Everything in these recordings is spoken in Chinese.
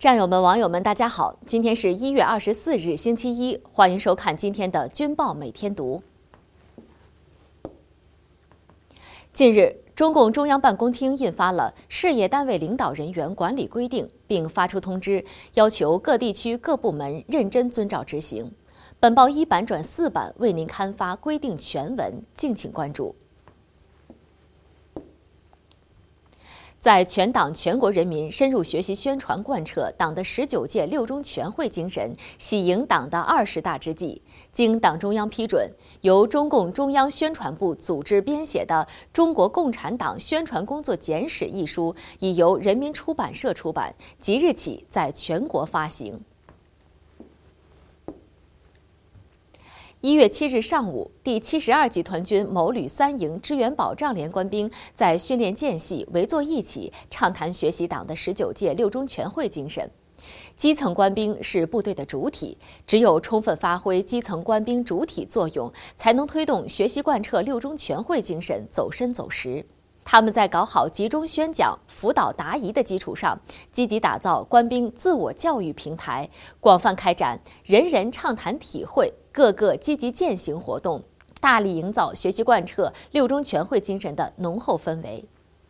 战友们、网友们，大家好！今天是1月24日，星期一，欢迎收看今天的《军报每天读》。近日，中共中央办公厅印发了《事业单位领导人员管理规定》，并发出通知，要求各地区各部门认真遵照执行。本报1版转4版为您刊发规定全文，敬请关注。在全党全国人民深入学习宣传贯彻党的19届六中全会精神，喜迎党的20大之际，经党中央批准，由中共中央宣传部组织编写的《中国共产党宣传工作简史》一书，已由人民出版社出版，即日起在全国发行。1月7日上午，第72集团军某旅3营支援保障连官兵在训练间隙围坐一起，畅谈学习党的19届六中全会精神。基层官兵是部队的主体，只有充分发挥基层官兵主体作用，才能推动学习贯彻六中全会精神走深走实。他们在搞好集中宣讲、辅导答疑的基础上，积极打造官兵自我教育平台，广泛开展人人畅谈体会、各个积极践行活动，大力营造学习贯彻六中全会精神的浓厚氛围。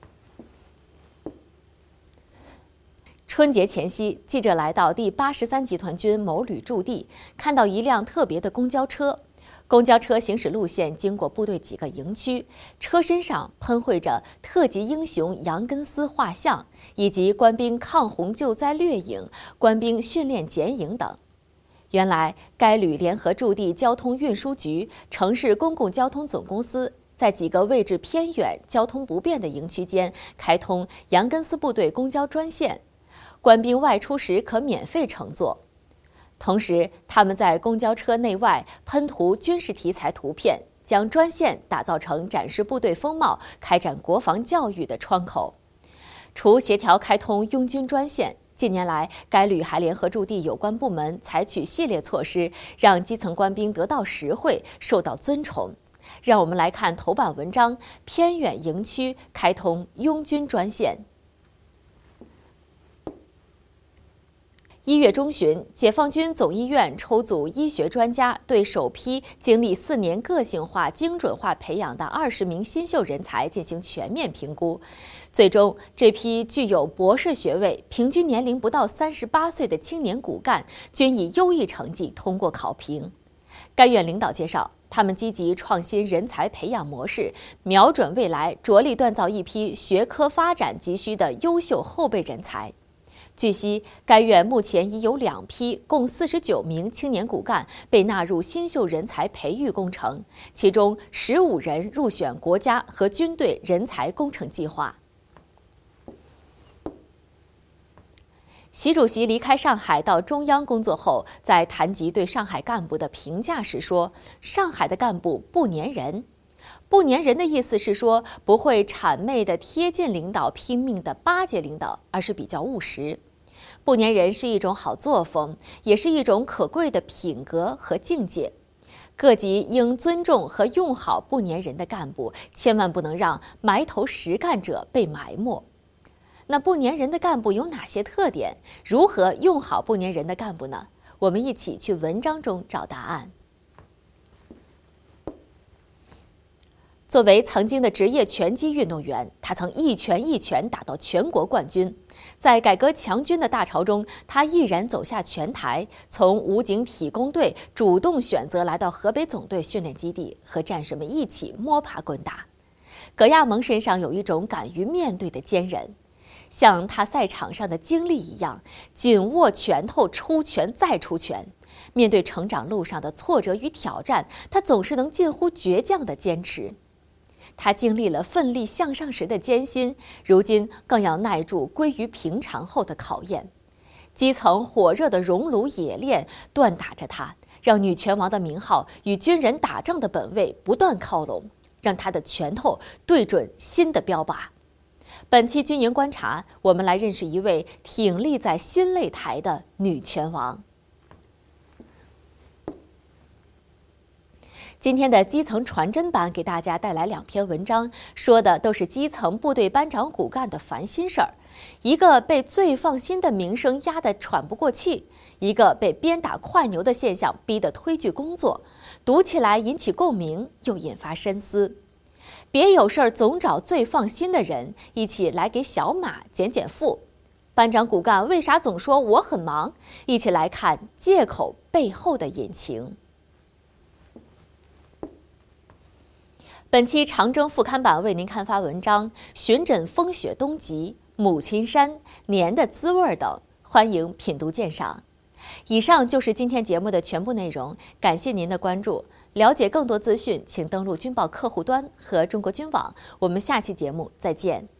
春节前夕，记者来到第83集团军某旅驻地，看到一辆特别的公交车。公交车行驶路线经过部队几个营区，车身上喷绘着特级英雄杨根思画像，以及官兵抗洪救灾掠影、官兵训练剪影等。原来，该旅联合驻地交通运输局、城市公共交通总公司在几个位置偏远、交通不便的营区间开通杨根思部队公交专线，官兵外出时可免费乘坐。同时，他们在公交车内外喷涂军事题材图片，将专线打造成展示部队风貌、开展国防教育的窗口。除协调开通拥军专线，近年来该旅还联合驻地有关部门采取系列措施，让基层官兵得到实惠，受到尊崇。让我们来看头版文章：偏远营区开通拥军专线。1月中旬，解放军总医院抽组医学专家，对首批经历4年个性化、精准化培养的20名新秀人才进行全面评估。最终，这批具有博士学位、平均年龄不到38岁的青年骨干，均以优异成绩通过考评。该院领导介绍，他们积极创新人才培养模式，瞄准未来，着力锻造一批学科发展急需的优秀后备人才。据悉，该院目前已有2批，共49名青年骨干被纳入新秀人才培育工程，其中15人入选国家和军队人才工程计划。习主席离开上海到中央工作后，在谈及对上海干部的评价时说：“上海的干部不粘人。”不粘人的意思是说，不会谄媚的贴近领导，拼命的巴结领导，而是比较务实。不粘人是一种好作风，也是一种可贵的品格和境界。各级应尊重和用好不粘人的干部，千万不能让埋头实干者被埋没。那不粘人的干部有哪些特点？如何用好不粘人的干部呢？我们一起去文章中找答案。作为曾经的职业拳击运动员，他曾一拳一拳打到全国冠军。在改革强军的大潮中，他毅然走下拳台，从武警体工队主动选择来到河北总队训练基地，和战士们一起摸爬滚打。葛亚蒙身上有一种敢于面对的坚韧，像他赛场上的经历一样，紧握拳头，出拳再出拳。面对成长路上的挫折与挑战，他总是能近乎倔强地坚持。他经历了奋力向上时的艰辛，如今更要耐住归于平常后的考验。基层火热的熔炉冶炼锻打着他，让女拳王的名号与军人打仗的本位不断靠拢，让他的拳头对准新的标靶。本期军营观察，我们来认识一位挺立在新擂台的女拳王。 今天的基层传真版给大家带来2篇文章，说的都是基层部队班长骨干的烦心事儿。一个被最放心的名声压得喘不过气，一个被鞭打快牛的现象逼得推拒工作，读起来引起共鸣，又引发深思。别有事儿总找最放心的人，一起来给小马减减负。班长骨干为啥总说我很忙？一起来看借口背后的隐情。本期长征副刊版为您刊发文章《寻诊风雪冬极、母亲山、年的滋味》等，欢迎品读鉴赏。以上就是今天节目的全部内容，感谢您的关注。了解更多资讯，请登录军报客户端和中国军网。我们下期节目再见。